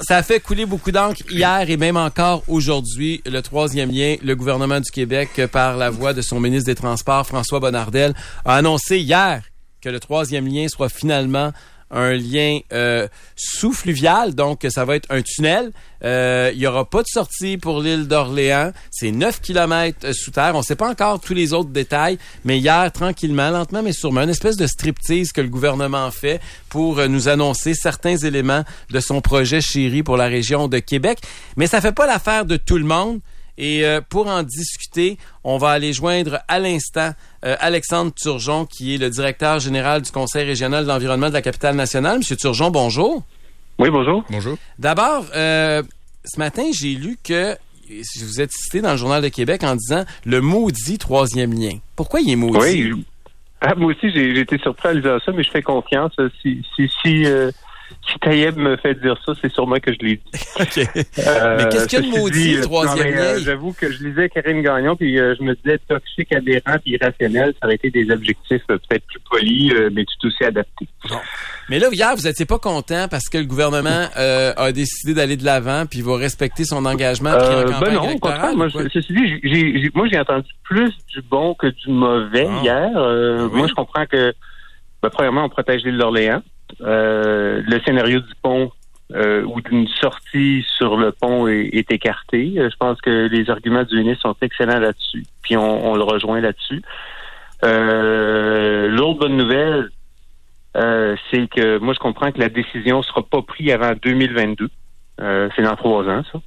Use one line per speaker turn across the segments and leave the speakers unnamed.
ça a fait couler beaucoup d'encre hier et même encore aujourd'hui. Le troisième lien, le gouvernement du Québec, par la voix de son ministre des Transports, François Bonnardel, a annoncé hier que le troisième lien soit finalement un lien sous-fluvial, donc ça va être un tunnel. Il y aura pas de sortie pour l'île d'Orléans. C'est 9 km sous terre. On sait pas encore tous les autres détails, mais hier, tranquillement, lentement mais sûrement, une espèce de striptease que le gouvernement fait pour nous annoncer certains éléments de son projet chéri pour la région de Québec. Mais ça fait pas l'affaire de tout le monde. Et pour en discuter, on va aller joindre à l'instant Alexandre Turgeon, qui est le directeur général du Conseil régional de l'environnement de la Capitale-Nationale. Monsieur Turgeon, bonjour.
Oui, bonjour.
Bonjour.
D'abord, ce matin, j'ai lu que vous êtes cité dans le Journal de Québec en disant le maudit troisième lien. Pourquoi il est maudit?
Oui, moi aussi, j'ai été surpris à lire ça, mais je fais confiance. Si Taïeb me fait dire ça, c'est sûrement que je l'ai dit.
OK. Mais qu'est-ce qu'il y a de maudit, le troisième lien?
J'avoue que je lisais Karine Gagnon, puis je me disais toxique, aberrant, puis irrationnel, ça aurait été des objectifs peut-être plus polis, mais tout aussi adaptés.
Bon. Mais là, hier, vous n'étiez pas content parce que le gouvernement a décidé d'aller de l'avant puis va respecter son engagement pris en campagne électorale.
Non, au contraire. Moi, ceci dit, j'ai entendu plus du bon que du mauvais hier. Oui. Moi, je comprends que, premièrement, on protège l'île d'Orléans. Le scénario du pont ou d'une sortie sur le pont est écarté. Je pense que les arguments du ministre sont excellents là-dessus. Puis on le rejoint là-dessus. L'autre bonne nouvelle, c'est que moi je comprends que la décision sera pas prise avant 2022. C'est dans 3 ans, ça.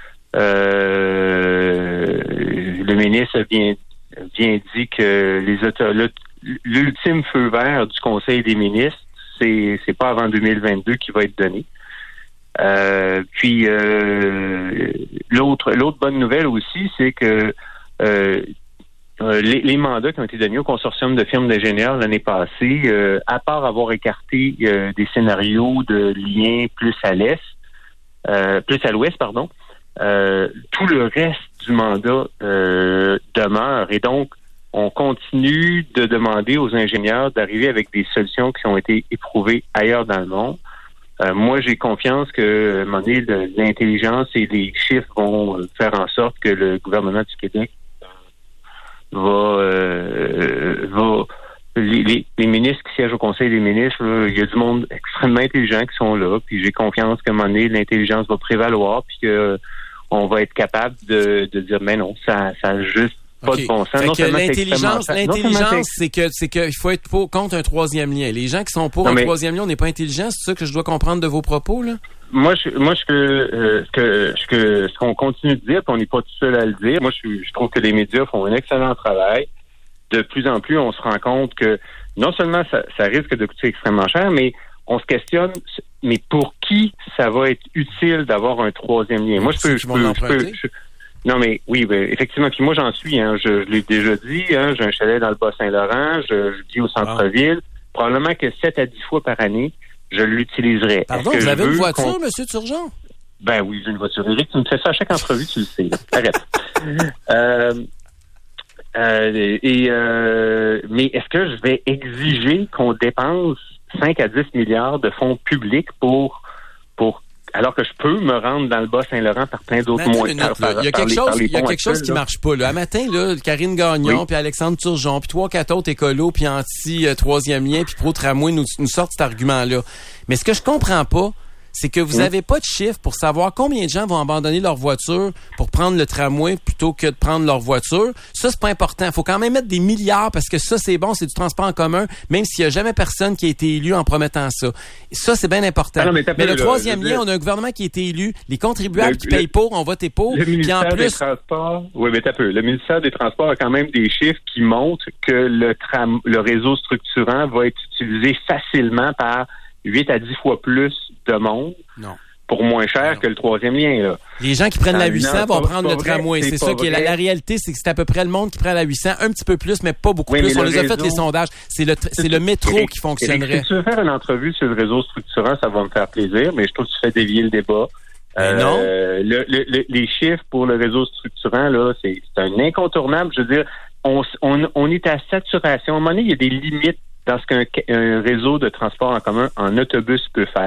Le ministre a bien dit que l'ultime feu vert du Conseil des ministres, c'est pas avant 2022 qui va être donné. Puis l'autre bonne nouvelle aussi, c'est que les mandats qui ont été donnés au consortium de firmes d'ingénieurs l'année passée, à part avoir écarté des scénarios de liens plus à l'ouest, tout le reste du mandat demeure. Et donc, on continue de demander aux ingénieurs d'arriver avec des solutions qui ont été éprouvées ailleurs dans le monde. Moi, j'ai confiance que, à un moment donné, l'intelligence et les chiffres vont faire en sorte que le gouvernement du Québec les ministres qui siègent au Conseil des ministres, là, il y a du monde extrêmement intelligent qui sont là, puis j'ai confiance qu'à un moment donné, l'intelligence va prévaloir, puis que on va être capable de dire, mais non, ça a juste pas de bon sens.
Non, l'intelligence, c'est que il faut être contre un troisième lien. Les gens qui sont pour un troisième lien, on n'est pas intelligent. C'est ça que je dois comprendre de vos propos, là?
Ce qu'on continue de dire, puis on n'est pas tout seul à le dire. Moi, je trouve que les médias font un excellent travail. De plus en plus, on se rend compte que non seulement ça risque de coûter extrêmement cher, mais on se questionne, mais pour qui ça va être utile d'avoir un troisième lien? Moi, non, mais oui, effectivement. Puis moi, j'en suis. Je l'ai déjà dit. J'ai un chalet dans le Bas-Saint-Laurent. Je vis au centre-ville. Probablement que 7 à 10 fois par année, je l'utiliserai.
Pardon, vous avez une voiture, M. Turgeon?
Ben oui, j'ai une voiture. Éric, tu me fais ça à chaque entrevue, tu le sais. Arrête. Mais est-ce que je vais exiger qu'on dépense 5 à 10 milliards de fonds publics pour alors que je peux me rendre dans le Bas-Saint-Laurent par plein d'autres moyens.
Il y a quelque chose qui marche pas. Là. À matin, là, Karine Gagnon, puis Alexandre Turgeon, puis 3-4 autres écolos, puis anti-troisième lien, puis pro-tramway nous sortent cet argument-là. Mais ce que je comprends pas, c'est que vous avez pas de chiffre pour savoir combien de gens vont abandonner leur voiture pour prendre le tramway plutôt que de prendre leur voiture. Ça, c'est pas important. Faut quand même mettre des milliards parce que ça, c'est bon, c'est du transport en commun, même s'il y a jamais personne qui a été élu en promettant ça. Ça, c'est bien important.
Ah non, mais
le troisième lien, on a un gouvernement qui a été élu, les contribuables qui payent pour, ont voté pour.
Le ministère des Transports, oui, mais t'as peu. Le ministère des Transports a quand même des chiffres qui montrent que le réseau structurant va être utilisé facilement par 8 à 10 fois plus de monde pour moins cher que le troisième lien. Là.
Les gens qui prennent la 800 vont prendre le tramway. C'est ça qui est la réalité, c'est que c'est à peu près le monde qui prend la 800, un petit peu plus, mais pas beaucoup plus. On les a fait les sondages. C'est le métro qui fonctionnerait.
Si tu veux faire une entrevue sur le réseau structurant, ça va me faire plaisir, mais je trouve que tu fais dévier le débat.
Non.
Les chiffres pour le réseau structurant, là, c'est un incontournable. Je veux dire, on est à saturation. À un moment donné, il y a des limites dans ce qu'un réseau de transport en commun en autobus peut faire.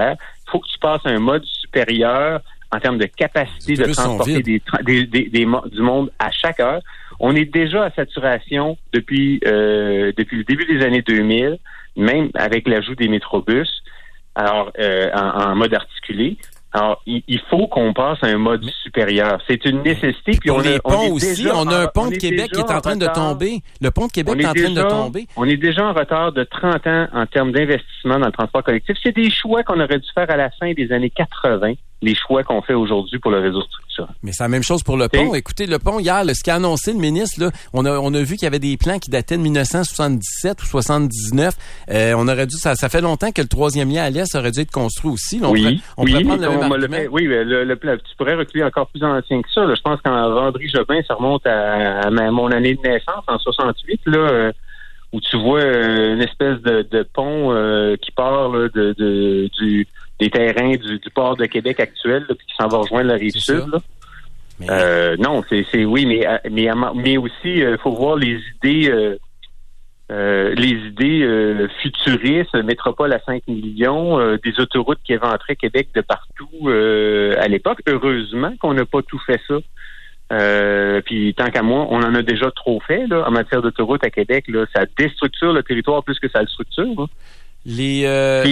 faut que tu passes à un mode supérieur en termes de capacité de transporter du monde à chaque heure. On est déjà à saturation depuis le début des années 2000, même avec l'ajout des métrobus, alors en mode articulé. Alors, il faut qu'on passe à un mode supérieur. C'est une nécessité.
Puis pour les ponts aussi, on a un pont de Québec qui est en train de tomber. Le pont de Québec est en train de tomber.
On est déjà en retard de 30 ans en termes d'investissement dans le transport collectif. C'est des choix qu'on aurait dû faire à la fin des années 80, les choix qu'on fait aujourd'hui pour le réseau structurant.
Mais c'est la même chose pour le pont. Écoutez, le pont, hier, ce qu'a annoncé le ministre, là, on a vu qu'il y avait des plans qui dataient de 1977 ou 79. On aurait dû, ça fait longtemps que le troisième lien à l'Est aurait dû être construit aussi. Là, on pourrait prendre le même argument.
Le plan, tu pourrais reculer encore plus ancien que ça. Là. Je pense qu'en Vendry Jobin, ça remonte à mon année de naissance, en 68, là, où tu vois une espèce de pont qui part là, des terrains du port de Québec actuel, là, puis qui s'en va rejoindre la rive sud. Là. Non, c'est oui, mais aussi faut voir les idées futuristes, métropole à 5 millions, des autoroutes qui éventraient Québec de partout à l'époque. Heureusement qu'on n'a pas tout fait ça. Puis tant qu'à moi, on en a déjà trop fait là, en matière d'autoroute à Québec. Là, ça déstructure le territoire plus que ça le structure. Là.
Je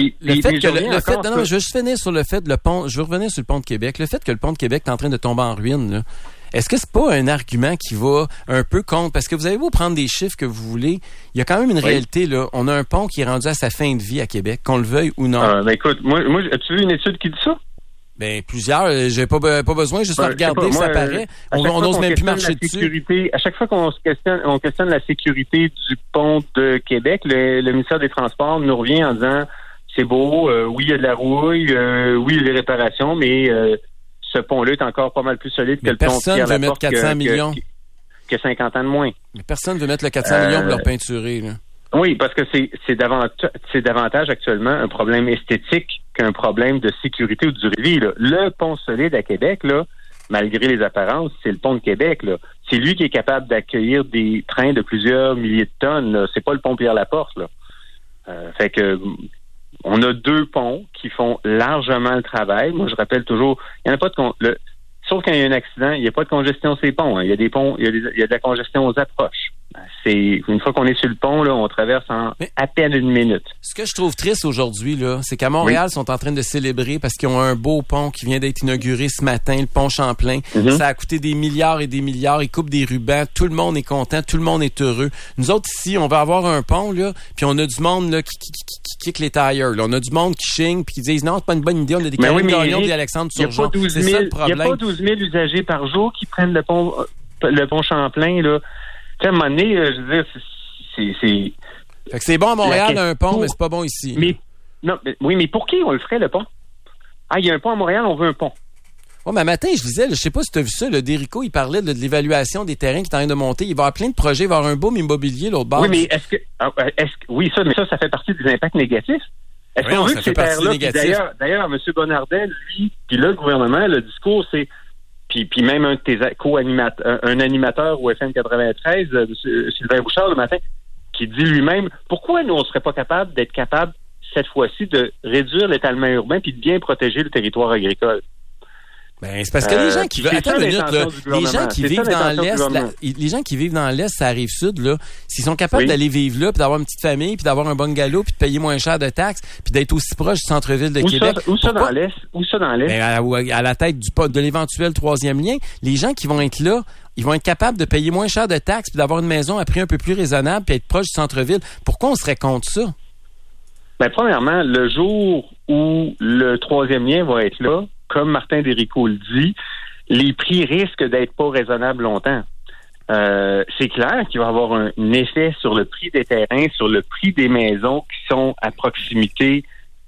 veux juste finir sur le fait de le pont. Je veux revenir sur le pont de Québec. Le fait que le pont de Québec est en train de tomber en ruine, là, est-ce que c'est pas un argument qui va un peu contre? Parce que vous avez beau prendre des chiffres que vous voulez, il y a quand même une réalité, là. On a un pont qui est rendu à sa fin de vie à Québec, qu'on le veuille ou non.
Écoute, moi, as-tu vu une étude qui dit ça?
Ben, plusieurs. J'ai pas besoin juste de regarder, ça paraît. On n'ose même plus marcher dessus.
À chaque fois qu'on questionne la sécurité du pont de Québec, le ministère des Transports nous revient en disant, c'est beau, oui, il y a de la rouille, oui, il y a des réparations, mais ce pont-là est encore pas mal plus solide que le pont
Pierre Laporte. Personne veut mettre 400 millions.
Que 50 ans de moins.
Mais personne veut mettre le 400 millions pour leur peinturer, là.
Oui, parce que c'est davantage actuellement un problème esthétique qu'un problème de sécurité ou de durée de vie. Là. Le pont solide à Québec, là, malgré les apparences, c'est le pont de Québec. Là. C'est lui qui est capable d'accueillir des trains de plusieurs milliers de tonnes. Là. C'est pas le pont Pierre-Laporte. Là. Fait que on a deux ponts qui font largement le travail. Moi, je rappelle toujours, il n'y en a pas de sauf quand il y a un accident, il n'y a pas de congestion sur ces ponts. Hein. Il y a des ponts, il y a de la congestion aux approches. C'est une fois qu'on est sur le pont, là, on traverse en à peine une minute.
Ce que je trouve triste aujourd'hui, là, c'est qu'à Montréal, ils sont en train de célébrer parce qu'ils ont un beau pont qui vient d'être inauguré ce matin, le pont Champlain. Mm-hmm. Ça a coûté des milliards et des milliards. Ils coupent des rubans. Tout le monde est content. Tout le monde est heureux. Nous autres, ici, on va avoir un pont, là, puis on a du monde là, qui kick les tires. Là. On a du monde qui chigne puis qui disent non, c'est pas une bonne idée. On a des Karine Gagnon et Alexandre Turgeon. C'est ça le problème.
Il n'y a pas 12 000 usagers par jour qui prennent le pont Champlain, là. Tu sais, à un moment donné, je veux dire, c'est...
Fait que c'est bon à Montréal, un pont, mais c'est pas bon ici.
Mais pour qui on le ferait, le pont? Ah, il y a un pont à Montréal, on veut un pont.
Oh, mais matin, je disais, je sais pas si tu as vu ça, le Dérico, il parlait de l'évaluation des terrains qui est en train de monter. Il va y avoir plein de projets, il va y avoir un boom immobilier, l'autre bord.
Oui, mais oui, ça fait partie des impacts négatifs. Est-ce qu'on veut que ces terres-là, d'ailleurs, M. Bonnardel, lui, puis là, le gouvernement, le discours, c'est puis même un de tes co-animateurs, un animateur au FM 93, Sylvain Bouchard, le matin, qui dit lui-même, pourquoi nous, on serait pas d'être capable, cette fois-ci, de réduire l'étalement urbain puis de bien protéger le territoire agricole?
Ben, c'est parce que les gens qui veulent, attends une minute, là, les gens qui vivent dans l'Est, les gens qui vivent dans l'Est, ça arrive sud, là, s'ils sont capables d'aller vivre là, puis d'avoir une petite famille, puis d'avoir un bungalow, puis de payer moins cher de taxes, puis d'être aussi proche du centre-ville de Québec.
Où ça dans l'Est? Ben,
à la tête de l'éventuel troisième lien, les gens qui vont être là, ils vont être capables de payer moins cher de taxes, puis d'avoir une maison à prix un peu plus raisonnable, puis être proche du centre-ville. Pourquoi on serait contre ça?
Ben, premièrement, le jour où le troisième lien va être là, comme Martin Dérico le dit, les prix risquent d'être pas raisonnables longtemps. C'est clair qu'il va y avoir un effet sur le prix des terrains, sur le prix des maisons qui sont à proximité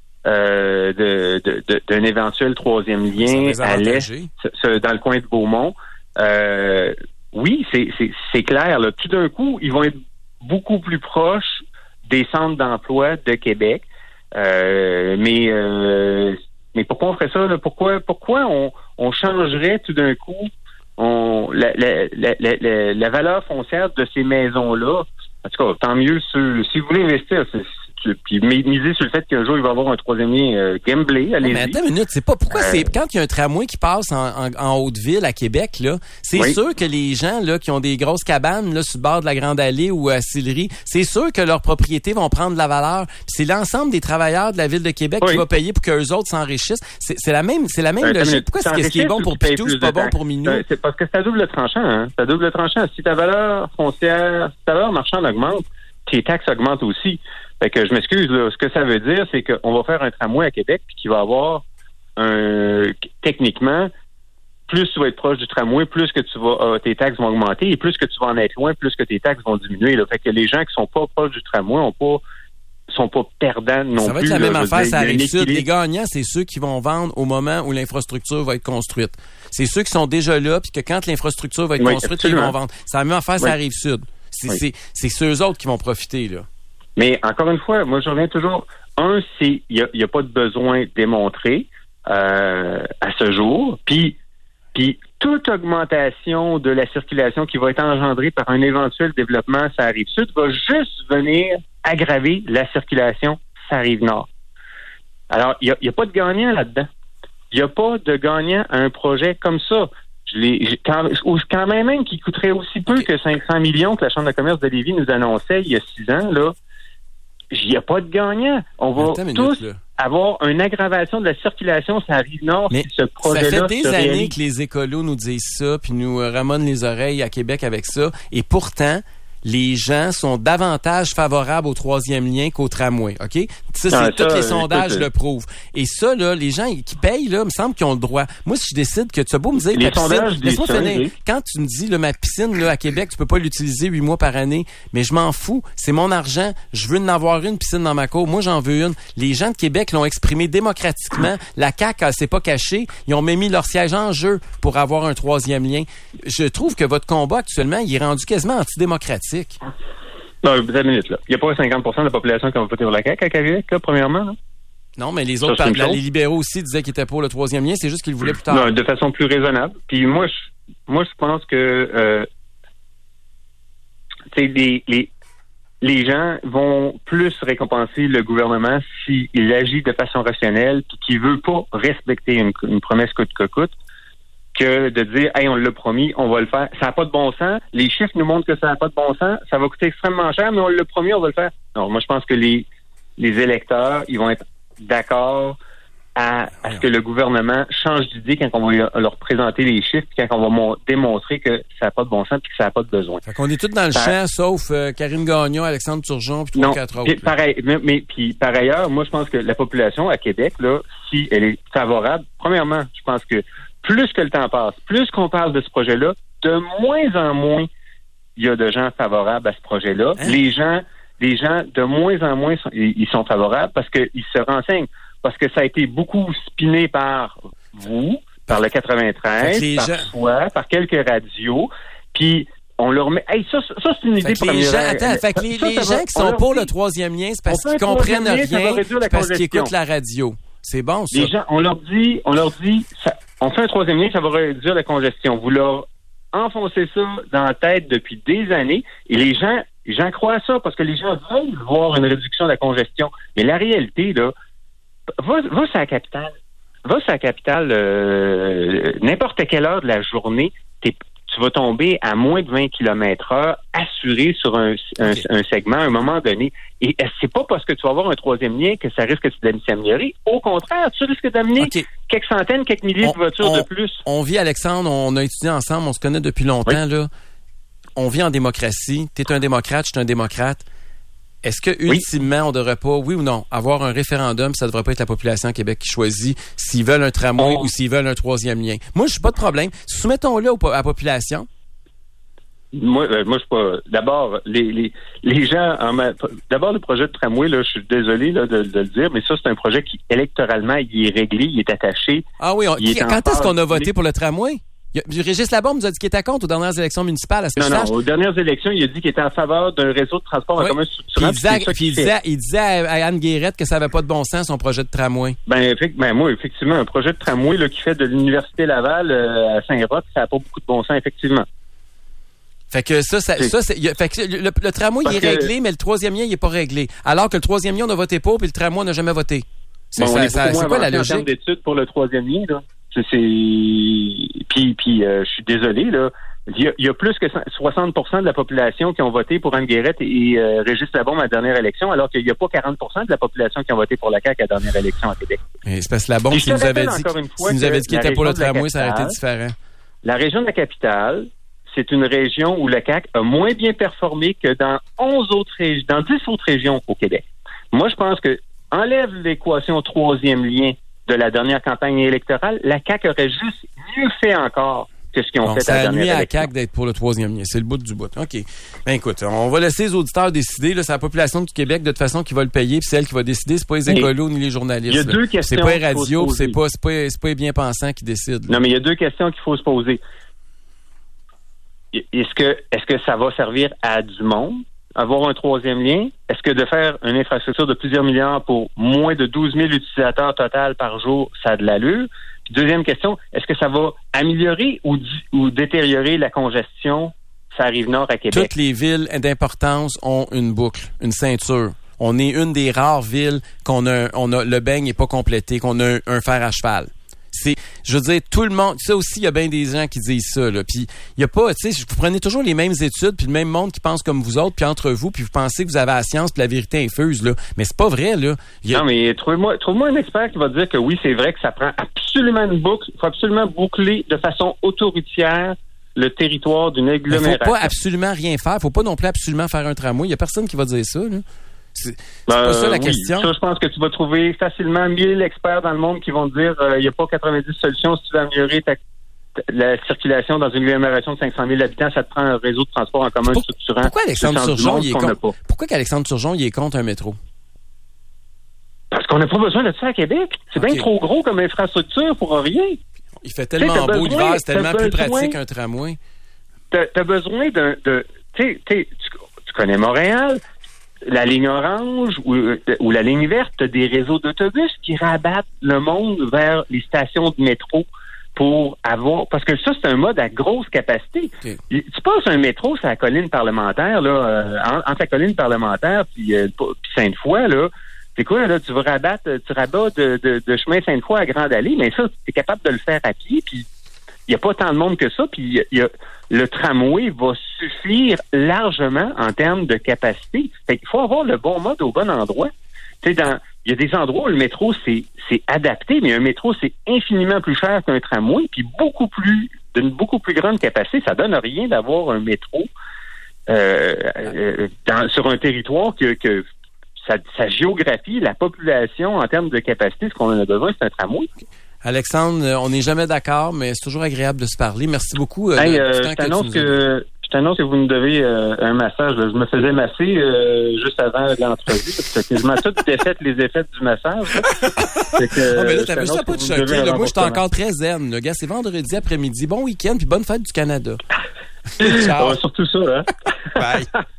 d'un éventuel troisième lien à l'est, dans le coin de Beaumont. Oui, c'est clair. Là. Tout d'un coup, ils vont être beaucoup plus proches des centres d'emploi de Québec. Mais pourquoi on ferait ça? Là? Pourquoi on changerait tout d'un coup la valeur foncière de ces maisons-là? En tout cas, tant mieux si vous voulez investir, c'est puis miser sur le fait qu'un jour, il va y avoir un troisième lien Gameblay, allez-y.
Mais attends une minute, c'est pas pourquoi c'est quand il y a un tramway qui passe en Haute-Ville, à Québec, là, c'est sûr que les gens là qui ont des grosses cabanes là sur le bord de la Grande Allée ou à Sillery, c'est sûr que leurs propriétés vont prendre de la valeur. Puis c'est l'ensemble des travailleurs de la Ville de Québec qui va payer pour qu'eux autres s'enrichissent. C'est la même logique. Pourquoi ce qui est bon pour Pitou, c'est pas bon pour Minou?
C'est parce que c'est à double tranchant, hein. C'est à double tranchant. Si ta valeur foncière, si ta valeur marchande augmente, tes taxes augmentent aussi. Fait que je m'excuse, là. Ce que ça veut dire, c'est qu'on va faire un tramway à Québec puis qu'il va avoir techniquement, plus tu vas être proche du tramway, plus que tes taxes vont augmenter et plus que tu vas en être loin, plus que tes taxes vont diminuer, là. Fait que les gens qui sont pas proches du tramway sont pas perdants non plus.
Ça va être la même affaire, ça arrive sud. Les gagnants, c'est ceux qui vont vendre au moment où l'infrastructure va être construite. C'est ceux qui sont déjà là, puis que quand l'infrastructure va être construite, absolument. Ils vont vendre. C'est la même affaire, ça arrive sud. C'est ceux autres qui vont profiter, là. Mais
encore une fois, moi, je reviens toujours. Il y a pas de besoin démontré à ce jour. Puis toute augmentation de la circulation qui va être engendrée par un éventuel développement sur la Rive-Sud va juste venir aggraver la circulation sur la Rive-Nord. Alors, il y a pas de gagnant là-dedans. Il n'y a pas de gagnant à un projet comme ça. Quand même qui coûterait aussi peu que 500 millions que la Chambre de commerce de Lévis nous annonçait il y a 6 ans, là. Il n'y a pas de gagnant. On va tous avoir une aggravation de la circulation sur la Rive-Nord si ce projet-là.
Ça fait des années que les écolos nous disent ça, puis nous ramonent les oreilles à Québec avec ça. Et pourtant, les gens sont davantage favorables au troisième lien qu'au tramway, OK? Ça, tous les sondages le prouvent. Et ça, là, les gens qui payent, là, me semble qu'ils ont le droit. Moi, si je décide que tu as beau me dire
les sondages
laisse-moi finir. Quand tu me dis, là, ma piscine, là, à Québec, tu peux pas l'utiliser 8 mois par année, mais je m'en fous. C'est mon argent. Je veux en avoir une piscine dans ma cour. Moi, j'en veux une. Les gens de Québec l'ont exprimé démocratiquement. La CAQ, elle s'est pas cachée. Ils ont même mis leur siège en jeu pour avoir un troisième lien. Je trouve que votre combat, actuellement, il est rendu quasiment antidémocratique.
Non, vous avez une minute, là. Il n'y a pas 50% de la population qui va voter pour la CAQ à Québec, là, premièrement, là.
Non, mais les autres, les libéraux aussi disaient qu'ils étaient pour le troisième lien, c'est juste qu'ils le voulaient plus tard.
Non, de façon plus raisonnable. Puis moi, je pense que les gens vont plus récompenser le gouvernement s'il agit de façon rationnelle puis qu'il veut pas respecter une promesse coûte que coûte, que de dire, hey, on l'a promis, on va le faire. Ça n'a pas de bon sens. Les chiffres nous montrent que ça n'a pas de bon sens. Ça va coûter extrêmement cher, mais on l'a promis, on va le faire. Non, moi, je pense que les électeurs, ils vont être d'accord à ce que le gouvernement change d'idée quand on va leur présenter les chiffres, puis quand on va démontrer que ça n'a pas de bon sens puis que ça n'a pas de besoin.
Fait qu'on est tous dans le champ, sauf Karine Gagnon, Alexandre Turgeon, puis 3-4 autres.
Pareil, mais puis par ailleurs, moi, je pense que la population à Québec, là, si elle est favorable, premièrement, je pense que plus que le temps passe, plus qu'on parle de ce projet-là, de moins en moins il y a de gens favorables à ce projet-là. Hein? Les gens, de moins en moins, ils sont favorables parce qu'ils se renseignent. Parce que ça a été beaucoup spiné par vous, par le 93, par quelques radios, puis on leur met... Hey, ça c'est une idée première.
Fait que les gens qui sont pour le troisième lien, c'est parce qu'ils comprennent rien, parce qu'ils écoutent la radio. C'est bon, ça.
Les gens, on leur dit, on fait un troisième lien, ça va réduire la congestion. Vous leur enfoncez ça dans la tête depuis des années, et les gens croient à ça, parce que les gens veulent voir une réduction de la congestion. Mais la réalité, là, va sur la capitale. Va sur la capitale n'importe quelle heure de la journée, tu vas tomber à moins de 20 km/h assuré sur un segment à un moment donné. Et c'est pas parce que tu vas avoir un troisième lien que ça risque de s'améliorer. Au contraire, tu risques d'amener quelques centaines, quelques milliers de voitures de plus.
On vit, Alexandre, on a étudié ensemble, on se connaît depuis longtemps, là. On vit en démocratie. Tu es un démocrate, je suis un démocrate. Est-ce que, ultimement, on devrait pas, oui ou non, avoir un référendum, ça devrait pas être la population à Québec qui choisit s'ils veulent un tramway ou s'ils veulent un troisième lien? Moi, je suis pas de problème. Soumettons-le à la population.
Moi, je suis pas. D'abord, les gens, d'abord, le projet de tramway, là, je suis désolé là, de le dire, mais ça, c'est un projet qui, électoralement, il est réglé, il est attaché.
Ah oui, quand est-ce qu'on a voté pour le tramway? Régis Labombe nous a dit qu'il était contre aux dernières élections municipales.
Non, aux dernières élections, il a dit qu'il était en faveur d'un réseau de transport en commun structurant.
Il disait à Anne Guérette que ça n'avait pas de bon sens, son projet de tramway.
Moi, effectivement, un projet de tramway là, qui fait de l'Université Laval à Saint-Roch, ça n'a pas beaucoup de bon sens, effectivement.
Fait que fait que le tramway, il est réglé, mais le troisième lien, il est pas réglé. Alors que le troisième lien, on a voté pour, puis le tramway, on n'a jamais voté. C'est quoi la logique?
En termes d'études pour le troisième lien, là. Puis je suis désolé, là. Il y a plus que 60% de la population qui ont voté pour Anne Guérette et Régis Labaume à la dernière élection, alors qu'il n'y a pas 40% de la population qui ont voté pour la CAQ à la dernière élection à Québec.
Et c'est parce que Labaume, s'il nous avait dit qu'il était pour le tramway, ça aurait été différent.
La région de la capitale, c'est une région où le CAQ a moins bien performé que dans 10 autres régions au Québec. Moi, je pense que enlève l'équation troisième lien de la dernière campagne électorale, la CAQ aurait juste mieux fait encore que ce qu'ils ont fait à la dernière élection.
Ça a nuit à la CAQ d'être pour le troisième lien. C'est le bout du bout. OK. Ben écoute, on va laisser les auditeurs décider. Là, c'est la population du Québec, de toute façon, qui va le payer, puis c'est elle qui va décider. C'est pas les écolos ni les journalistes.
Il y a deux questions.
C'est pas les radios, puis c'est pas les bien-pensants qui décident. Là.
Non, mais il y a deux questions qu'il faut se poser. Est-ce que ça va servir à du monde, avoir un troisième lien? Est-ce que de faire une infrastructure de plusieurs milliards pour moins de 12 000 utilisateurs total par jour, ça a de l'allure? Puis deuxième question, est-ce que ça va améliorer ou détériorer la congestion sur la Rive-Nord à Québec?
Toutes les villes d'importance ont une boucle, une ceinture. On est une des rares villes qu'on a le beigne n'est pas complété, qu'on a un fer à cheval. Je veux dire, tout le monde, ça aussi, il y a bien des gens qui disent ça, là. Puis, il y a pas, tu sais, vous prenez toujours les mêmes études, puis le même monde qui pense comme vous autres, puis entre vous, puis vous pensez que vous avez la science, puis la vérité infuse, là. Mais c'est pas vrai, là.
Non, mais trouve-moi un expert qui va dire que oui, c'est vrai que ça prend absolument une boucle. Il faut absolument boucler de façon autoroutière le territoire d'une agglomération.
Il faut pas absolument rien faire. Faut pas non plus absolument faire un tramway. Il y a personne qui va dire ça, là. C'est pas ça la question.
Ça, je pense que tu vas trouver facilement 1000 experts dans le monde qui vont te dire il n'y a pas 90 solutions si tu veux améliorer la circulation dans une agglomération de 500 000 habitants, ça te prend un réseau de transport en commun structurant.
Pourquoi Alexandre Turgeon il est contre un métro?
Parce qu'on n'a pas besoin de ça à Québec. C'est bien trop gros comme infrastructure pour rien.
Il fait tellement beau l'hiver, c'est tellement plus pratique qu'un tramway.
T'as besoin tu connais Montréal, la ligne orange ou la ligne verte, t'as des réseaux d'autobus qui rabattent le monde vers les stations de métro pour avoir... Parce que ça, c'est un mode à grosse capacité. Okay. Tu passes un métro sur la colline parlementaire, là, entre la colline parlementaire puis Sainte-Foy, là, c'est quoi, là, tu rabats de chemin Sainte-Foy à Grande Allée, mais ça, tu es capable de le faire à pied, puis il n'y a pas tant de monde que ça, puis le tramway va suffire largement en termes de capacité. Fait qu'il faut avoir le bon mode au bon endroit. Tu sais, il y a des endroits où le métro, c'est adapté, mais un métro, c'est infiniment plus cher qu'un tramway, puis d'une beaucoup plus grande capacité. Ça donne rien d'avoir un métro sur un territoire que sa géographie, la population en termes de capacité, ce qu'on en a besoin, c'est un tramway.
Alexandre, on n'est jamais d'accord, mais c'est toujours agréable de se parler. Merci beaucoup.
Je t'annonce que vous me devez un massage. Je me faisais masser juste avant l'entrevue. C'est quasiment tout défait les effets du massage.
Mais là, t'as vu ça pas te choquer. Moi, je suis encore très zen. Le gars, c'est vendredi après-midi. Bon week-end, puis bonne fête du Canada.
Ciao. Surtout ça, hein?
Bye.